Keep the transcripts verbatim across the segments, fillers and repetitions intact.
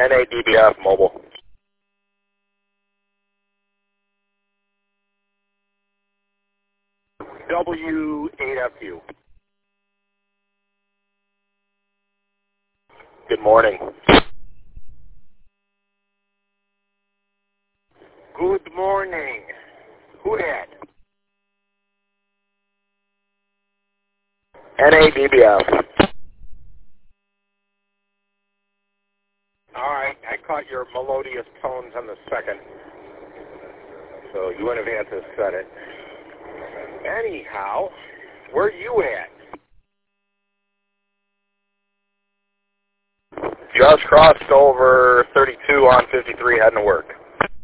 N A D B F mobile. W eight F U. Good morning. Good morning. Who that? N A D B F. All right, I caught your melodious tones on the second, so you wouldn't have had to set it. Anyhow, where you at? Just crossed over thirty-two on fifty-three, heading to work.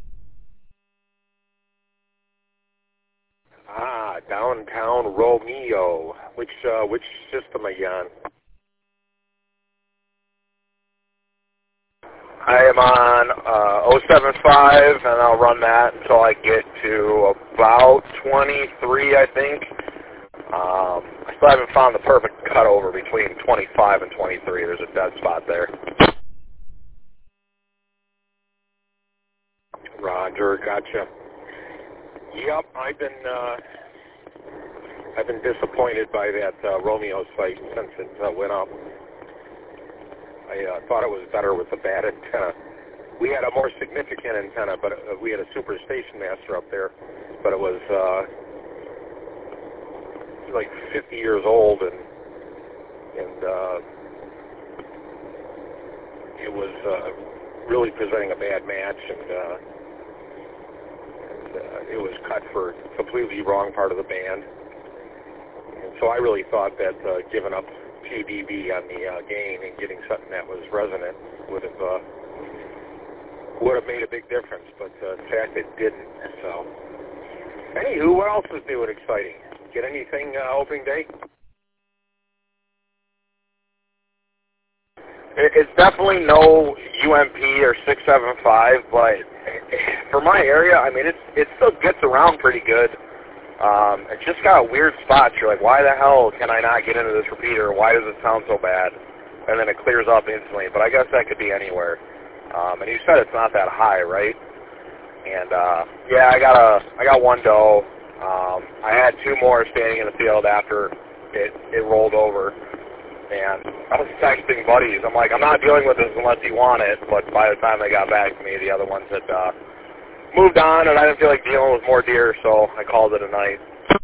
Ah, downtown Romeo. Which uh, which system are you on? I am on uh, oh seven five, and I'll run that until I get to about twenty-three, I think. Um, I still haven't found the perfect cutover between twenty-five and twenty-three. There's a dead spot there. Roger, gotcha. Yep, I've been uh, I've been disappointed by that uh, Romeo site since it uh, went up. I uh, thought it was better with the bad antenna. We had a more significant antenna, but uh, we had a super station master up there, but it was uh, like fifty years old, and and uh, it was uh, really presenting a bad match, and, uh, and uh, it was cut for completely wrong part of the band. And so I really thought that uh, giving up two D B on the uh, gain and getting something that was resonant would have uh, would have made a big difference, but uh, in fact it didn't. So, anywho, what else is new and exciting? Get anything uh, opening day? It's definitely no U M P or six seven five, but for my area, I mean, it's it still gets around pretty good. Um, it's just got weird spots. You're like, why the hell can I not get into this repeater? Why does it sound so bad? And then it clears up instantly. But I guess that could be anywhere. Um, and you said it's not that high, right? And uh, yeah, I got a I got one doe. Um, I had two more standing in the field after it it rolled over. And I was texting buddies. I'm like, I'm not dealing with this unless you want it. But by the time they got back to me, the other ones had uh, moved on, and I didn't feel like dealing with more deer, so I called it a night.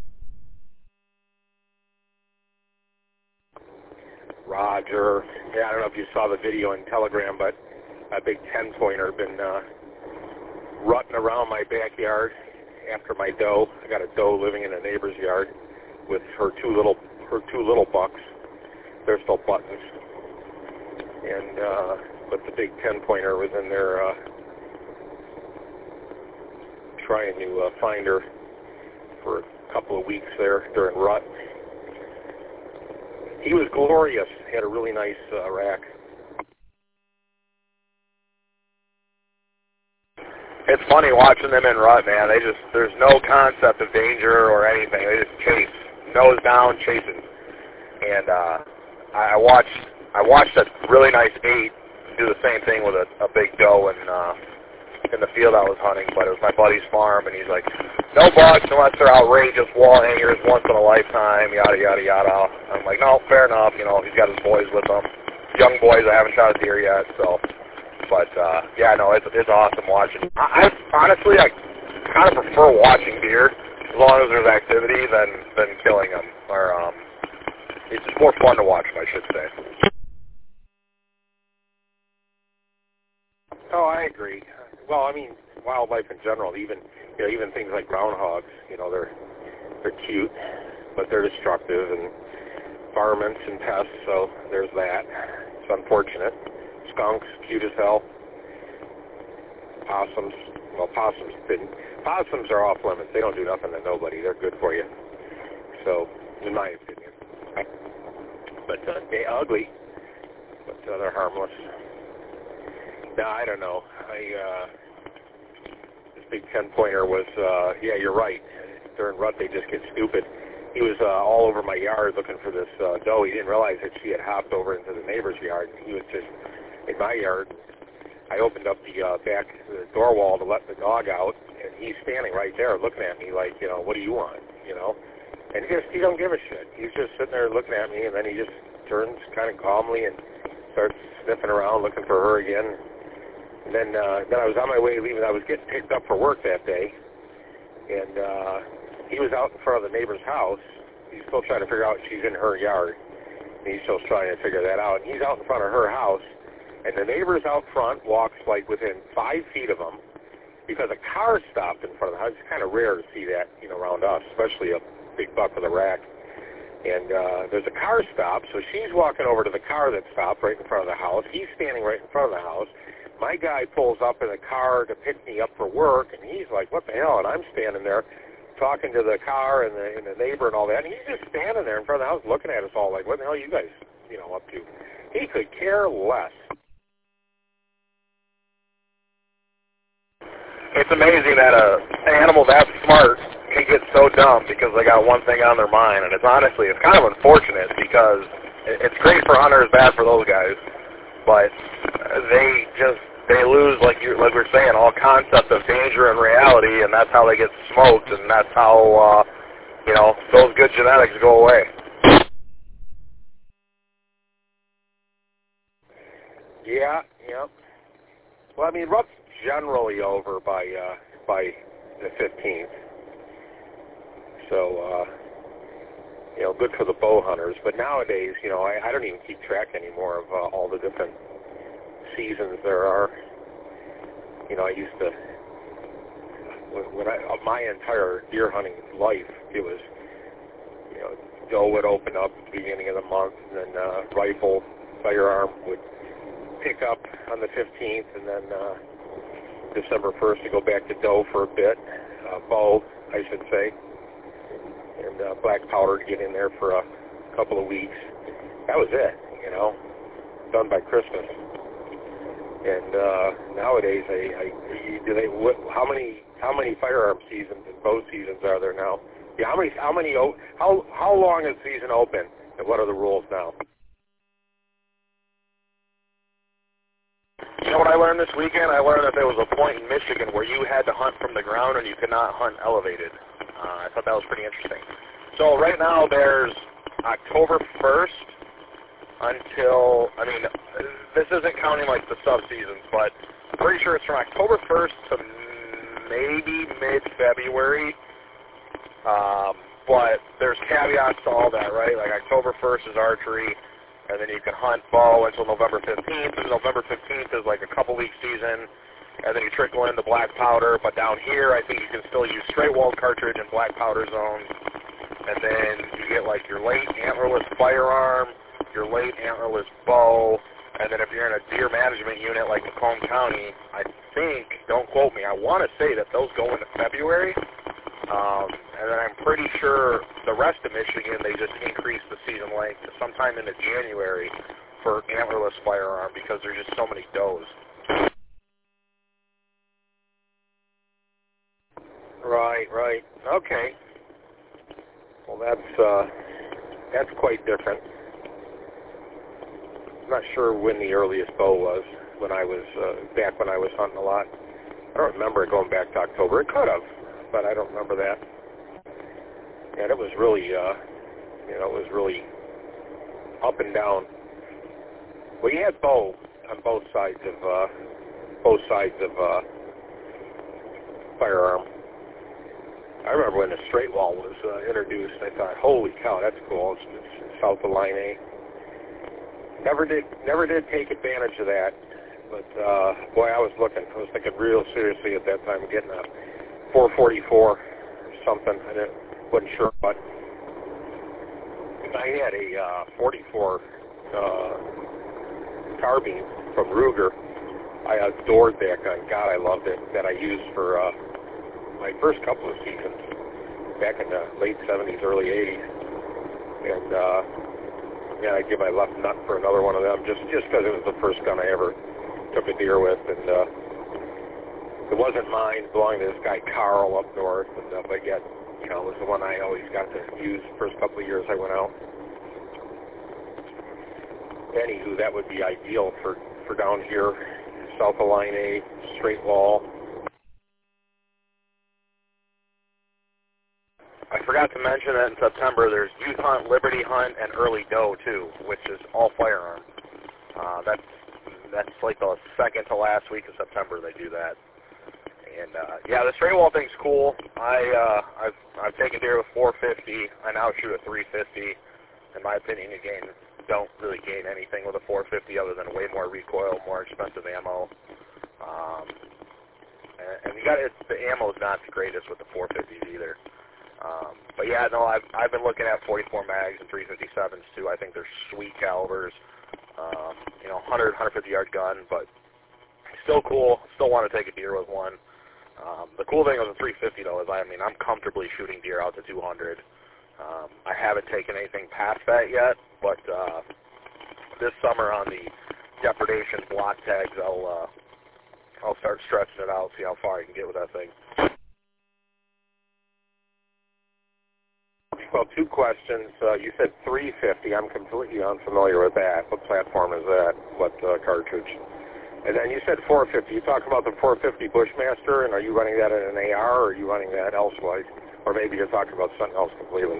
Roger. Yeah, I don't know if you saw the video in Telegram, but a big ten-pointer been uh, rutting around my backyard after my doe. I got a doe living in a neighbor's yard with her two little her two little bucks. They're still buttons, and uh, but the big ten-pointer was in there uh, trying to uh, find her for a couple of weeks there during rut. He was glorious. He had a really nice uh, rack. It's funny watching them in rut, man. They just there's no concept of danger or anything. They just chase, nose down, chasing. And uh, I watched I watched a really nice eight do the same thing with a, a big doe in uh, in the field I was hunting. But it was my buddy's farm, and he's like, no bucks unless they're outrageous wall hangers once in a lifetime, yada yada yada. I'm like, no, fair enough. You know, he's got his boys with him, young boys. I haven't shot a deer yet, so. But, uh, yeah, no, it's, it's awesome watching. I, I honestly, I kind of prefer watching deer as long as there's activity than, than killing them. Or, um, it's just more fun to watch them, I should say. Oh, I agree. Well, I mean, wildlife in general, even you know, even things like groundhogs, you know, they're they're cute, but they're destructive and varmints and pests. So there's that. It's unfortunate. Skunks, cute as hell. Possums, well, possums didn't. Possums are off limits. They don't do nothing to nobody. They're good for you. So, in my opinion. But uh, they're ugly, but uh, they're harmless. No, I don't know. I uh, this big ten-pointer was, uh, yeah, you're right. During rut, they just get stupid. He was uh, all over my yard looking for this uh, doe. He didn't realize that she had hopped over into the neighbor's yard. He was just in my yard. I I opened up the uh, back the door wall to let the dog out, and he's standing right there looking at me like, you know, what do you want, you know? And he just, he don't give a shit. He's just sitting there looking at me, and then he just turns kind of calmly and starts sniffing around looking for her again. And then, uh, then I was on my way leaving. I was getting picked up for work that day, and uh, he was out in front of the neighbor's house. He's still trying to figure out she's in her yard. And he's still trying to figure that out. And he's out in front of her house, and the neighbor's out front walks like within five feet of him because a car stopped in front of the house. It's kind of rare to see that, you know, around us, especially a big buck with a rack. And uh, there's a car stop, so she's walking over to the car that stopped right in front of the house. He's standing right in front of the house. My guy pulls up in a car to pick me up for work, and he's like, what the hell? And I'm standing there talking to the car and the, and the neighbor and all that, and he's just standing there in front of the house looking at us all like, what the hell are you guys, you know, up to? He could care less. It's amazing that a animal that smart can get so dumb because they got one thing on their mind, and it's honestly, it's kind of unfortunate because it's great for hunters, bad for those guys, but they just, they lose, like you, like we're saying, all concept of danger and reality, and that's how they get smoked, and that's how, uh, you know, those good genetics go away. Yeah, yeah. Well, I mean, rut's generally over by uh, by the fifteenth, so uh, you know, good for the bow hunters. But nowadays, you know, I, I don't even keep track anymore of uh, all the different seasons there are. You know, I used to, when I, of my entire deer hunting life, it was, you know, doe would open up at the beginning of the month, and then uh, rifle, firearm would pick up on the fifteenth, and then uh, December first to go back to doe for a bit, uh, bow, I should say, and uh, black powder to get in there for a couple of weeks. That was it, you know, done by Christmas. And uh, nowadays, I, I, do they? What, how many? How many firearm seasons and bow seasons are there now? Yeah, how many? How many? How how long is season open? And what are the rules now? You know what I learned this weekend? I learned that there was a point in Michigan where you had to hunt from the ground and you could not hunt elevated. Uh, I thought that was pretty interesting. So right now there's October first until, I mean, this isn't counting like the sub-seasons, but I'm pretty sure it's from October first to maybe mid-February. Um, but there's caveats to all that, right? Like October first is archery, and then you can hunt bow until November fifteenth, and November fifteenth is like a couple-week season, and then you trickle in the black powder. But down here, I think you can still use straight-walled cartridge and black powder zones, and then you get like your late antlerless firearm, your late antlerless bow, and then if you're in a deer management unit like Macomb County, I think, don't quote me, I want to say that those go into February, um, and then I'm pretty sure the rest of Michigan, they just increase the season length to sometime into January for antlerless firearm because there's just so many does. Right, right. Okay. Well, that's uh, that's quite different. I'm not sure when the earliest bow was, when I was, uh, back when I was hunting a lot. I don't remember it going back to October. It could have, but I don't remember that. And it was really, uh, you know, it was really up and down. Well, you had bow on both sides of, uh, both sides of, uh, firearm. I remember when the straight wall was uh, introduced, I thought, holy cow, that's cool. It's, it's south of Line A. Never did, never did take advantage of that, but uh, boy, I was looking. I was thinking real seriously at that time of getting a four forty-four or something. I didn't, wasn't sure what. I had a uh, forty-four uh, carbine from Ruger. I adored that gun. God, I loved it. That I used for uh, my first couple of seasons back in the late seventies, early eighties, and. Uh, Yeah, I'd give my left nut for another one of them, just just because it was the first gun I ever took a deer with, and uh, it wasn't mine. It belonged to this guy Carl up north, and uh, but yet, you know, it was the one I always got to use the first couple of years I went out. Anywho, that would be ideal for for down here, South of Line A, straight wall. I forgot to mention that in September there's Youth Hunt, Liberty Hunt, and Early Doe too, which is all firearm. Uh, that's that's like the second to last week of September they do that. And uh, yeah, the straight wall thing's cool. I uh, I've I've taken deer with four fifty. I now shoot a three fifty. In my opinion, you gain don't really gain anything with a four fifty other than way more recoil, more expensive ammo. Um, and, and you got it's, the ammo's not the greatest with the four fifties either. Um, but yeah, no, I've I've been looking at forty-four mags and three fifty-sevens too. I think they're sweet calibers. Um, you know, one hundred, one fifty yard gun, but still cool. Still want to take a deer with one. Um, the cool thing with the three fifty though is I mean I'm comfortably shooting deer out to two hundred. Um, I haven't taken anything past that yet, but uh, this summer on the depredation block tags, I'll uh, I'll start stretching it out, see how far I can get with that thing. Well, two questions. Uh, you said three fifty. I'm completely unfamiliar with that. What platform is that? What uh, cartridge? And then you said four fifty. You talked about the four fifty Bushmaster, and are you running that in an A R, or are you running that elsewise? Or maybe you're talking about something else completely.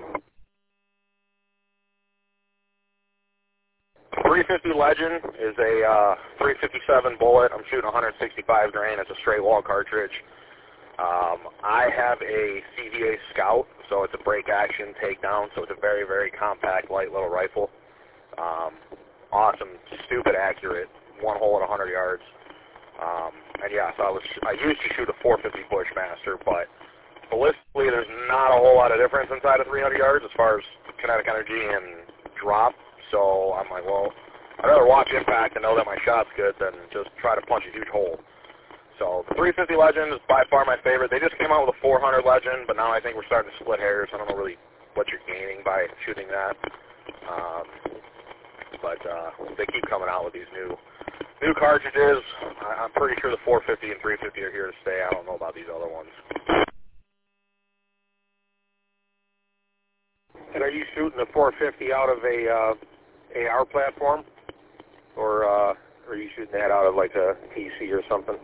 three fifty Legend is a uh, three fifty-seven bullet. I'm shooting one sixty-five grain. It's a straight wall cartridge. Um, I have a C V A Scout, so it's a break action takedown, so it's a very, very compact, light little rifle. Um, awesome, stupid accurate, one hole at one hundred yards. Um, and yeah, so I was I used to shoot a four fifty Bushmaster, but ballistically there's not a whole lot of difference inside of three hundred yards as far as kinetic energy and drop. So I'm like, well, I'd rather watch impact and know that my shot's good than just try to punch a huge hole. So the three fifty Legend is by far my favorite. They just came out with a four hundred Legend, but now I think we're starting to split hairs. I don't know really what you're gaining by shooting that. Um, but uh, they keep coming out with these new new cartridges. I, I'm pretty sure the four fifty and three fifty are here to stay. I don't know about these other ones. And are you shooting the four fifty out of a uh, A R platform, or uh, are you shooting that out of like a P C or something?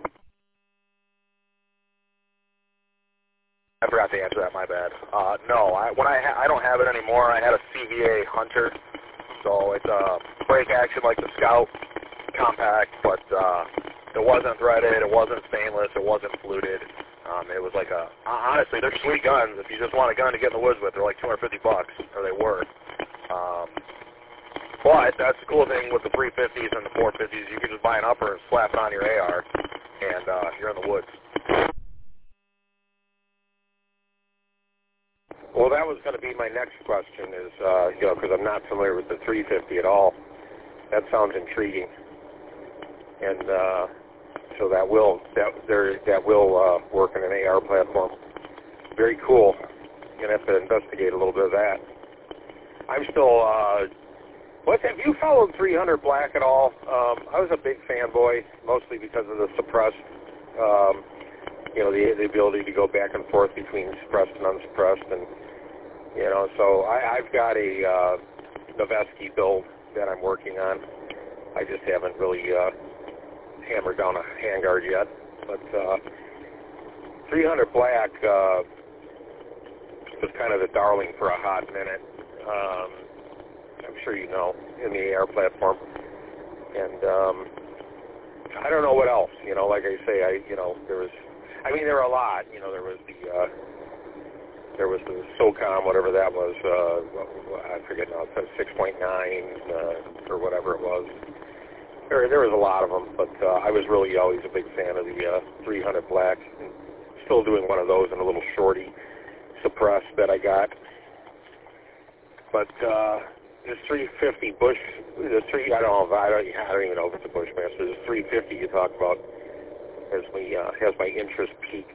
I forgot to answer that. My bad. Uh, no, I, when I ha I don't have it anymore. I had a C V A Hunter, so it's a break action like the Scout, compact, but uh, it wasn't threaded, it wasn't stainless, it wasn't fluted. Um, it was like a honestly, they're sweet guns. If you just want a gun to get in the woods with, they're like two hundred fifty bucks, or they were. Um, but that's the cool thing with the three fifties and the four fifties. You can just buy an upper and slap it on your A R, and uh, you're in the woods. Well, that was going to be my next question is, uh, you know, because I'm not familiar with the three fifty at all. That sounds intriguing. And uh, so that will, that, there, that will uh, work in an A R platform. Very cool. You're going to have to investigate a little bit of that. I'm still, uh, what, have you followed three hundred Black at all? Um, I was a big fanboy, mostly because of the suppressed, um, you know, the, the ability to go back and forth between suppressed and unsuppressed, and you know, so I, I've got a uh, Noveske build that I'm working on. I just haven't really uh, hammered down a handguard yet, but uh, three hundred Black uh, was kind of the darling for a hot minute. Um, I'm sure you know, in the A R platform, and um, I don't know what else. You know, like I say, I you know there was. I mean, there were a lot. You know, there was the uh, there was the SOCOM, whatever that was. Uh, I forget now. It's six point nine uh, or whatever it was. There, there was a lot of them, but uh, I was really always a big fan of the uh, three hundred Black. And still doing one of those in a little shorty suppressed that I got. But uh, this three fifty Bush, the three I don't know. If I don't, I don't even know if it's a Bushmaster. This three fifty you talk about. Has me uh, has my interest peaked.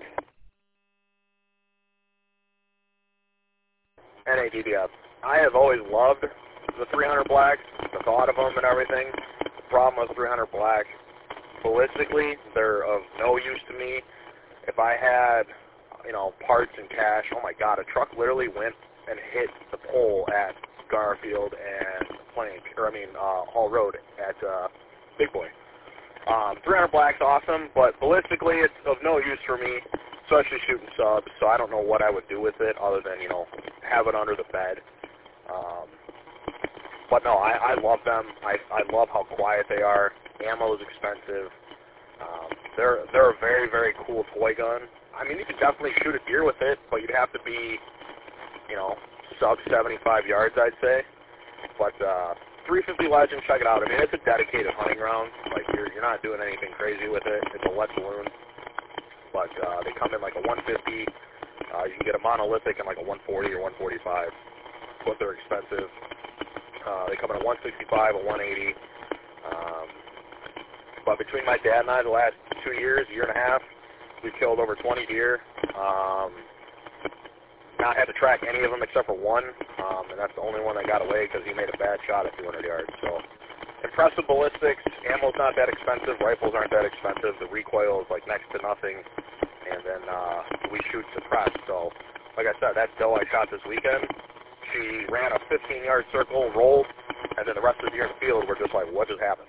N A D B F. I have always loved the three hundred Blacks, the thought of them and everything. The problem with three hundred Black, ballistically, they're of no use to me. If I had, you know, parts and cash, oh my God, a truck literally went and hit the pole at Garfield and Plank, or I mean uh, Hall Road at uh, Big Boy. Um, three hundred black's awesome, but ballistically it's of no use for me, especially shooting subs, so I don't know what I would do with it other than, you know, have it under the bed. Um, but no, I, I love them. I, I love how quiet they are. Ammo is expensive. Um, they're, they're a very, very cool toy gun. I mean, you could definitely shoot a deer with it, but you'd have to be, you know, sub seventy-five yards, I'd say. But uh, three fifty Legend, check it out. I mean, it's a dedicated hunting round. Like, you're, you're not doing anything crazy with it. It's a lead balloon. But uh, they come in like a one fifty. Uh, you can get a monolithic in like a one forty or one forty-five. But they're expensive. Uh, they come in a one sixty-five, a one eighty. Um, but between my dad and I, the last two years, year and a half, we've killed over twenty deer. Um, not had to track any of them except for one, um, and that's the only one that got away because he made a bad shot at two hundred yards. So impressive ballistics. Ammo's not that expensive. Rifles aren't that expensive. The recoil is like next to nothing. And then uh, we shoot suppressed. So, like I said, that doe I shot this weekend, she ran a fifteen-yard circle, rolled, and then the rest of the deer in the field were just like, what just happened?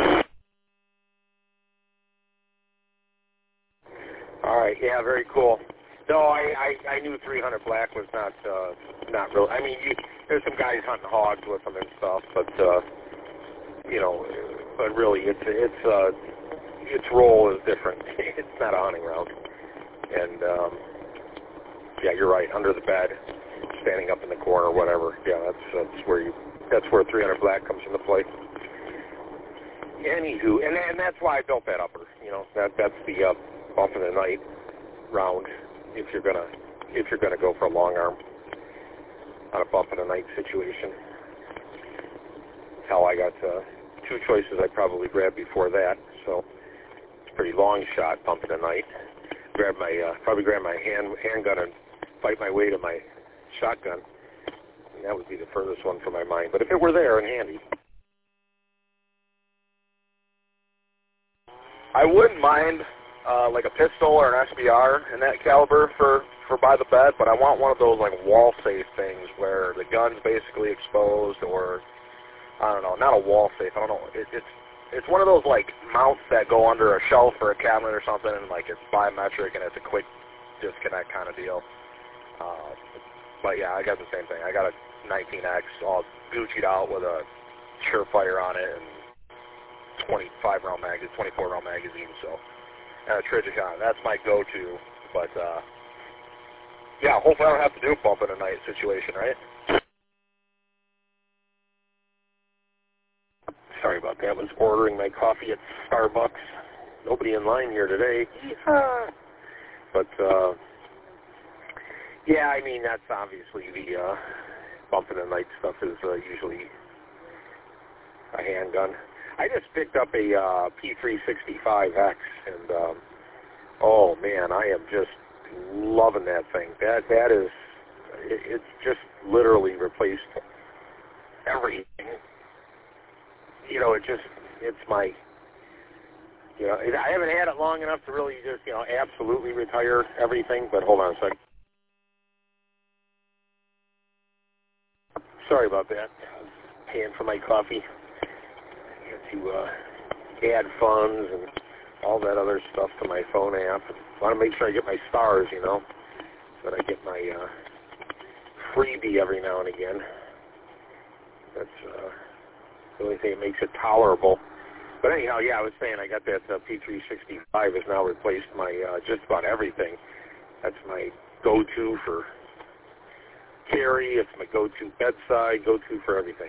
All right, yeah, very cool. No, I, I, I knew three hundred black was not uh, not real. I mean, you, there's some guys hunting hogs with them and stuff, but uh, you know, but really, it's it's uh, its role is different. It's not a hunting round, and um, yeah, you're right. Under the bed, standing up in the corner, whatever. Yeah, that's that's where you that's where three hundred black comes into play. Anywho, and and that's why I built that upper. You know, that that's the uh, bump in the night round. If you're gonna if you're gonna go for a long arm on a bump in the night situation. Hell, I got uh, two choices I'd probably grab before that. So it's a pretty long shot, bump in the night. Grab my uh, probably grab my hand handgun and fight my way to my shotgun. And that would be the furthest one from my mind. But if it were there and handy. I wouldn't mind uh, like a pistol or an S B R in that caliber for, for by the bed, but I want one of those like wall safe things where the gun's basically exposed, or I don't know, not a wall safe. I don't know. It, it's it's one of those like mounts that go under a shelf or a cabinet or something, and like it's biometric and it's a quick disconnect kind of deal. Uh, but yeah, I got the same thing. I got a nineteen X all Gucci'd out with a Surefire on it and twenty-five round magazine, twenty-four round magazine, so, and a Trijicon. That's my go-to, but, uh, yeah, hopefully I don't have to do a bump in a night situation, right? Sorry about that. I was ordering my coffee at Starbucks. Nobody in line here today. Yeehaw. But, uh, yeah, I mean, that's obviously the, uh, bump in the night stuff is uh, usually a handgun. I just picked up a uh, P three sixty-five X, and um, oh man, I am just loving that thing. That that is, it, it's just literally replaced everything. You know, it just, it's my, you know, I haven't had it long enough to really just, you know, absolutely retire everything. But hold on a second. Sorry about that. Paying for my coffee. To uh, add funds and all that other stuff to my phone app. I want to make sure I get my stars, you know, so that I get my uh, freebie every now and again. That's uh, the only thing that makes it tolerable. But anyhow, yeah, I was saying I got that uh, P three sixty-five has now replaced my uh, just about everything. That's my go-to for carry. It's my go-to bedside, go-to for everything.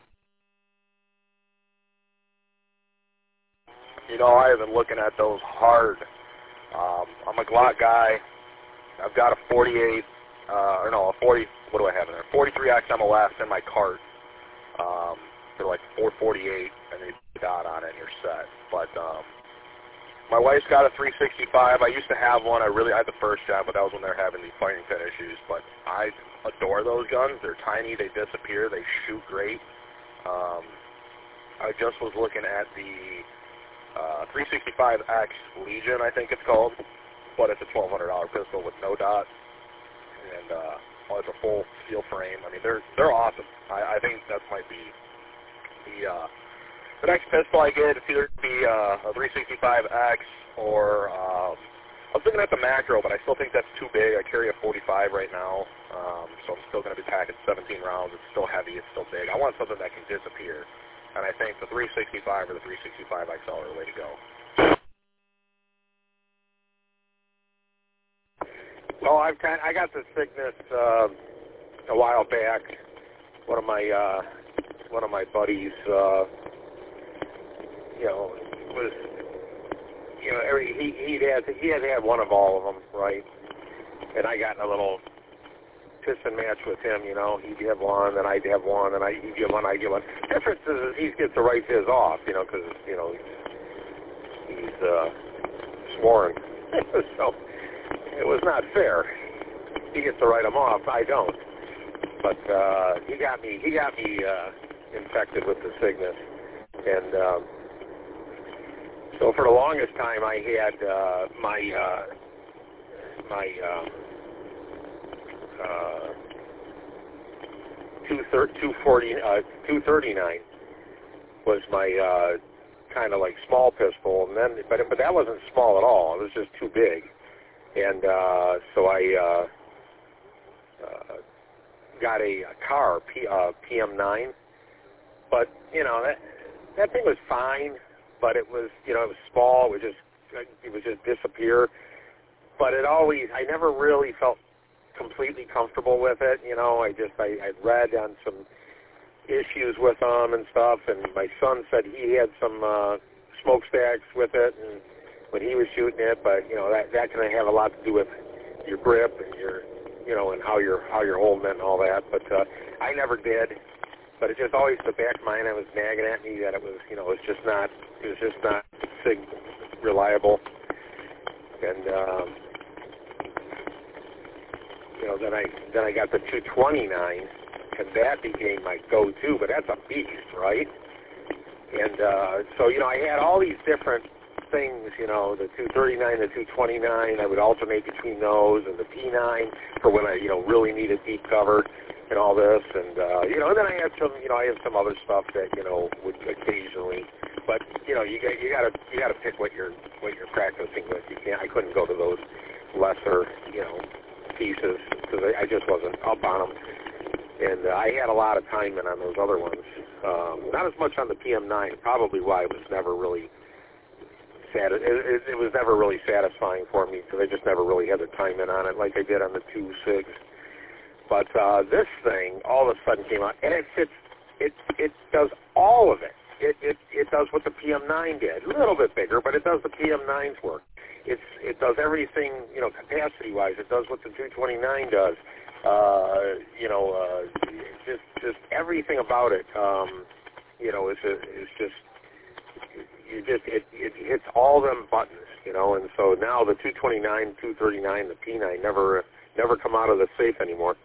You know, I have been looking at those hard. Um, I'm a Glock guy. I've got a forty-eight, uh, or no, a forty, what do I have in there? forty-three X M O S in my cart. Um, they're like four forty-eight, and they put a dot on it and you're set. But um, my wife's got a three sixty-five. I used to have one. I really, I had the first job, but that was when they were having these fighting pin issues. But I adore those guns. They're tiny. They disappear. They shoot great. Um, I just was looking at the Uh, three sixty-five X Legion, I think it's called, but it's a twelve hundred dollar pistol with no dot, and uh, oh, it's a full steel frame. I mean, they're they're awesome. I, I think that might be the uh, the next pistol I get, it's either going to be uh, a three sixty-five X or um, I was looking at the macro, but I still think that's too big. I carry a forty-five right now, um, so I'm still going to be packing seventeen rounds. It's still heavy. It's still big. I want something that can disappear, and I think the three sixty-five or the three sixty-five X L are the way to go. Well, I've kind I got the Cygnus uh, a while back. One of my uh, one of my buddies, uh, you know, was you know every he he had he had had one of all of them, right? And I got in a little piston match with him. You know, he'd have one, and I'd have one, and I he'd get one, I'd get one. Difference is he gets to write his off, you know, because you know he's uh, sworn, so. It was not fair. He gets to write them off. I don't. But uh, he got me. He got me uh, infected with the Cygnus, and um, so for the longest time, I had uh, my uh, my um, uh, two forty uh, two thirty-nine was my uh, kind of like small pistol, and then but but that wasn't small at all. It was just too big. And uh, so I uh, uh, got a, a car, P, uh, P M nine, but you know that that thing was fine, but it was you know it was small. It would just it would just disappear. But it always I never really felt completely comfortable with it. You know I just I I read on some issues with them and stuff, and my son said he had some uh, smokestacks with it and. When he was shooting it, but you know that that can have a lot to do with your grip and your, you know, and how you're how you're holding it and all that. But uh, I never did. But it just always the back of my mind I was nagging at me that it was, you know, it was just not it was just not sig reliable. And um, you know then I then I got the two twenty-nine, and that became my go-to. But that's a beast, right? And uh, so you know I had all these different things, you know, the two thirty-nine, the two twenty-nine, I would alternate between those, and the P nine for when I, you know, really needed deep cover and all this, and, uh, you know, and then I had some, you know, I had some other stuff that, you know, would occasionally, but, you know, you got, you gotta, you gotta pick what you're, what you're practicing with. You can't, I couldn't go to those lesser, you know, pieces, because I, I just wasn't up on them, and uh, I had a lot of timing on those other ones, um, not as much on the P M nine, probably why it was never really It, it, it was never really satisfying for me because I just never really had the time in on it like I did on the two six. But uh, this thing all of a sudden came out, and it fits. It it does all of it. It it it does what the P M nine did, a little bit bigger, but it does the P M nine's work. It's it does everything, you know, capacity wise. It does what the two twenty-nine does. Uh, you know, uh, just just everything about it. Um, you know, is is just. You just it, it hits all them buttons, you know, and so now the two twenty-nine, two thirty-nine, the P nine never never come out of the safe anymore.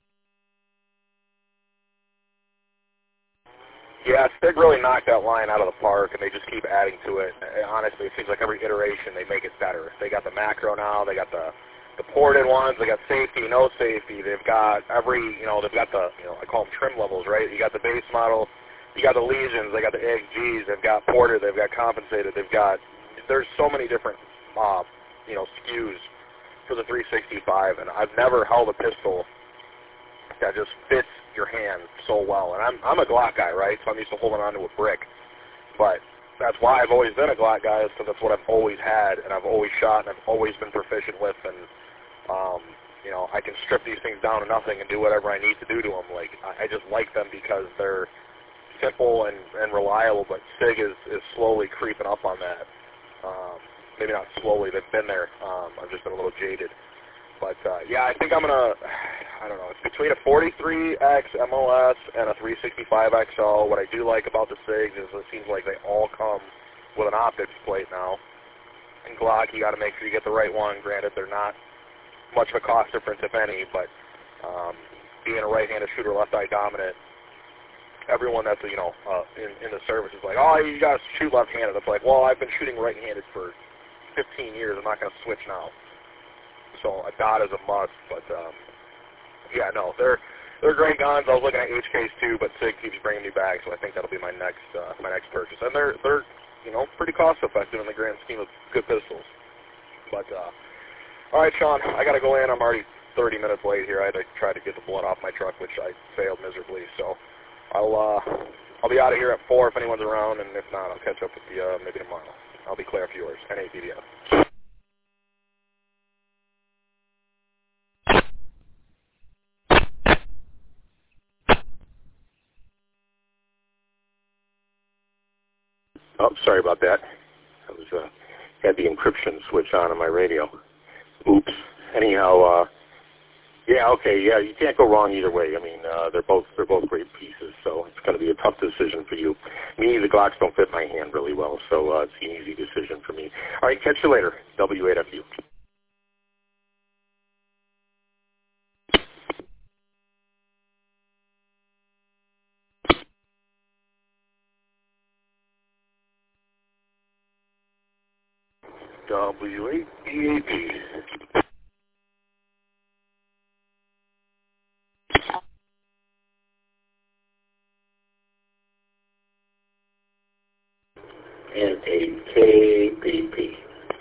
Yeah, Stig really knocked that line out of the park, and they just keep adding to it. Honestly, it seems like every iteration they make it better. They got the macro now, they got the the ported ones, they got safety, no safety. They've got every, you know, they've got the, you know, I call them trim levels, right? You got the base model. You got the Legions, they got the A X Gs, they've got ported, they've got compensated, they've got, there's so many different, uh, you know, S K Us for the three sixty-five, and I've never held a pistol that just fits your hand so well. And I'm, I'm a Glock guy, right, so I'm used to holding onto a brick, but that's why I've always been a Glock guy, is because that's what I've always had, and I've always shot, and I've always been proficient with, and, um, you know, I can strip these things down to nothing and do whatever I need to do to them. Like, I, I just like them because they're simple and, and reliable, but Sig is, is slowly creeping up on that. Um, maybe not slowly, they've been there. Um, I've just been a little jaded. But, uh, yeah, I think I'm going to, I don't know, it's between a forty-three X M O S and a three sixty-five X L. What I do like about the Sigs is it seems like they all come with an optics plate now. And Glock, you got to make sure you get the right one. Granted, they're not much of a cost difference, if any, but um, being a right-handed shooter, left-eye dominant, everyone that's, you know, uh, in, in the service is like, oh, you got to shoot left-handed. It's like, well, I've been shooting right-handed for fifteen years. I'm not going to switch now. So a dot is a must. But, um, yeah, no, they're they're great guns. I was looking at H Ks too, but Sig keeps bringing me back, so I think that'll be my next uh, my next purchase. And they're they're you know pretty cost effective in the grand scheme of good pistols. But uh, all right, Sean, I got to go in. I'm already thirty minutes late here. I had to try to get the blood off my truck, which I failed miserably. So I'll uh, I'll be out of here at four if anyone's around, and if not, I'll catch up with you uh, maybe tomorrow. I'll be Claire for yours. N A B D S. Oh, sorry about that. I was uh, had the encryption switch on on my radio. Oops. Anyhow, uh, yeah, okay, yeah, you can't go wrong either way. I mean, uh, they're both they're both great pieces, so it's going to be a tough decision for you. Me, the Glocks don't fit my hand really well, so uh, it's an easy decision for me. All right, catch you later. W eight F U. W eight E A P. N A K B P.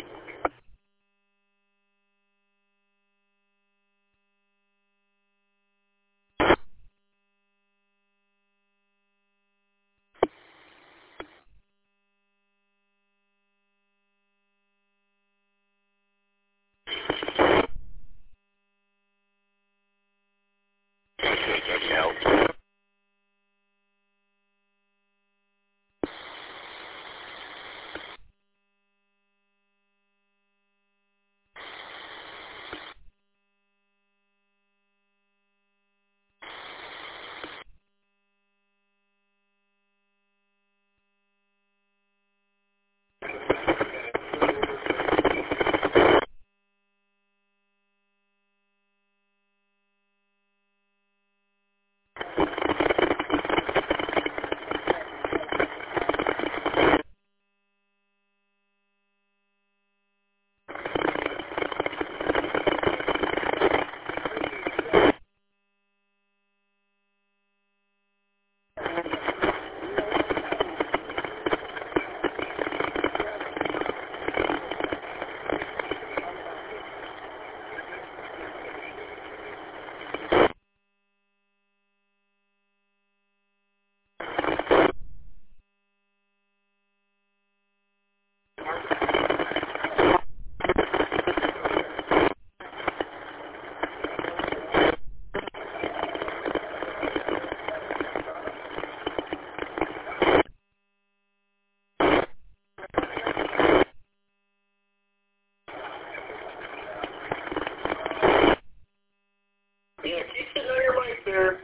Yeah, keep sitting on your mic there.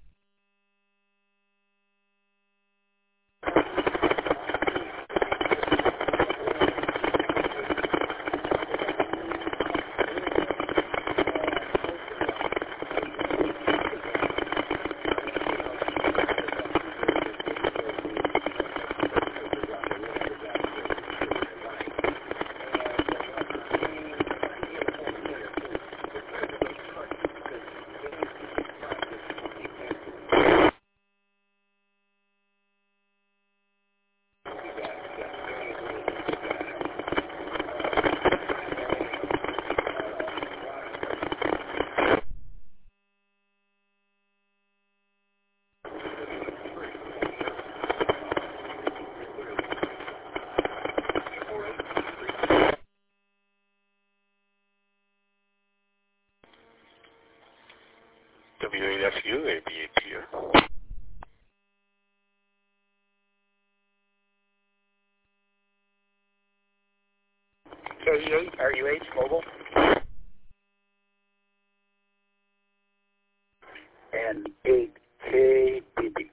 W eight F U, A B eight here. K E eight, R U H, mobile. And eight K B B.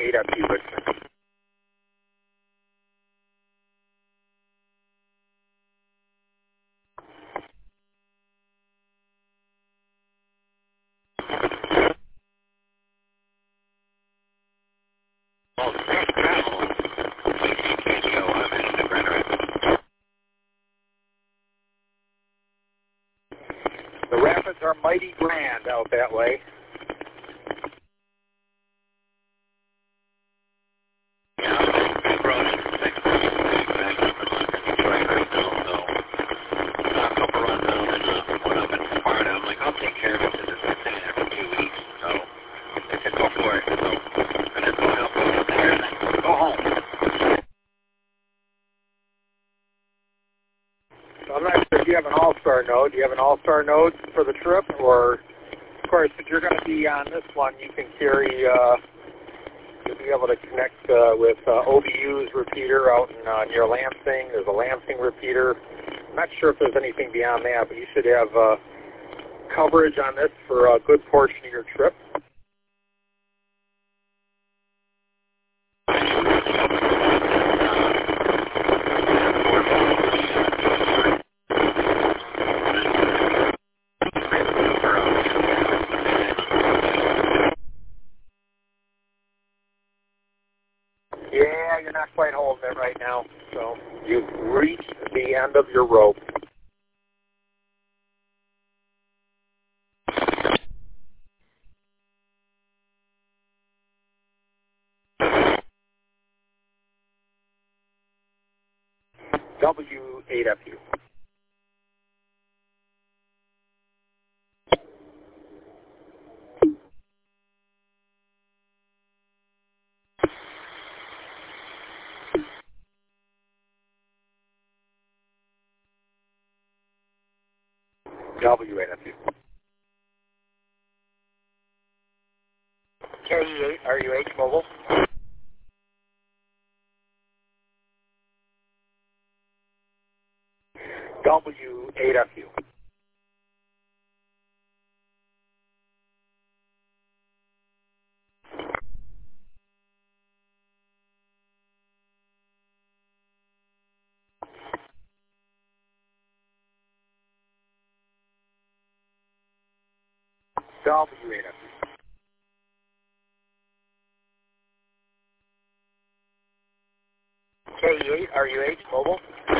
eight F U listener. The rapids are mighty grand out that way. I'm not sure if you have an all-star node. Do you have an all-star node for the trip? Or, of course, if you're going to be on this one, you can carry, uh, you'll be able to connect uh, with uh, O B U's repeater out in, uh, near Lansing. There's a Lansing repeater. I'm not sure if there's anything beyond that, but you should have uh, coverage on this for a good portion of your trip. Yeah, you're not quite holding it right now. So you've reached the end of your rope. W eight F U. W eight F U. K E eight R U H mobile. W eight F U. W eight F U. K E eight R U H mobile.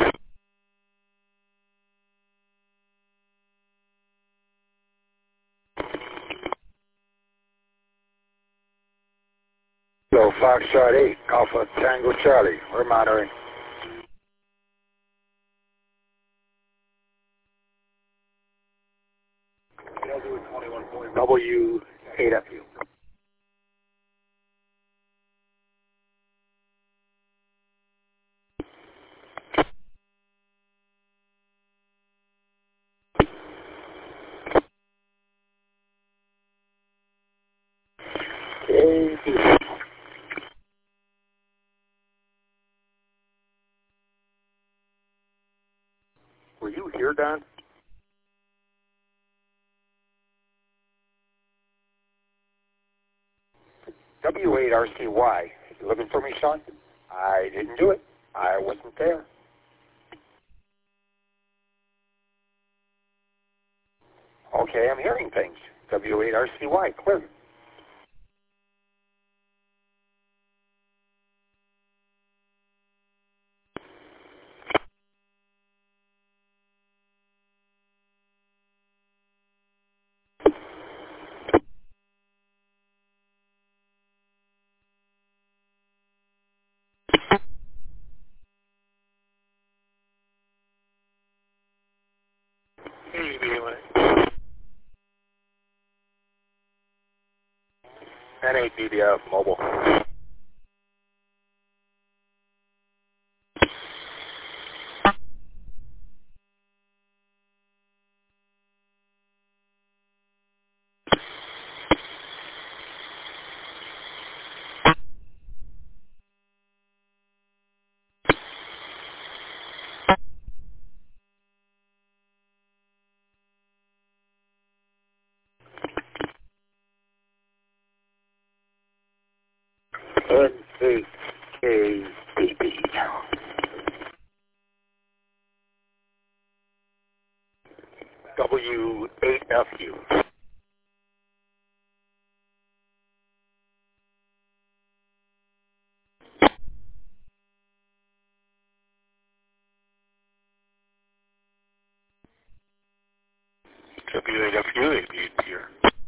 So Foxtrot eight, Alpha Tango Charlie, we're monitoring. W eight F U. K B. Were you here, Don? W eight R C Y, you looking for me, son? I didn't do it. I wasn't there. Okay, I'm hearing things. W eight R C Y, clear. N eight B D F mobile. N H K B B. W eight F U. W eight F U A B here.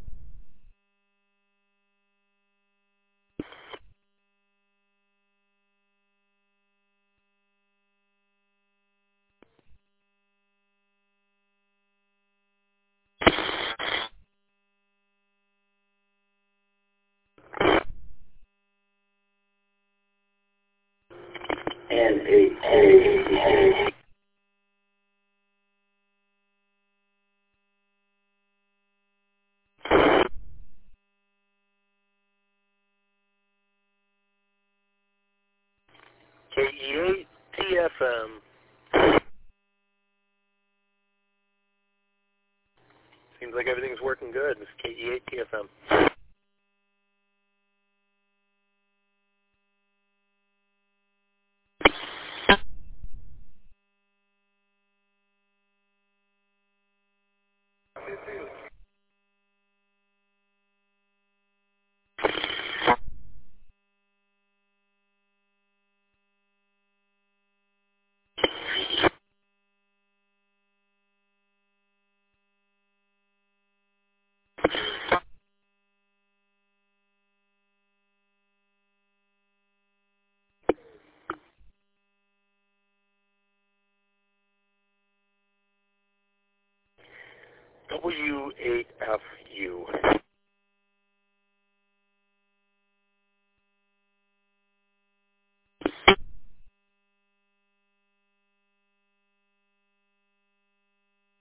N H K. K E eight T F M. Seems like everything's working good. This is K E eight T F M. W eight F U.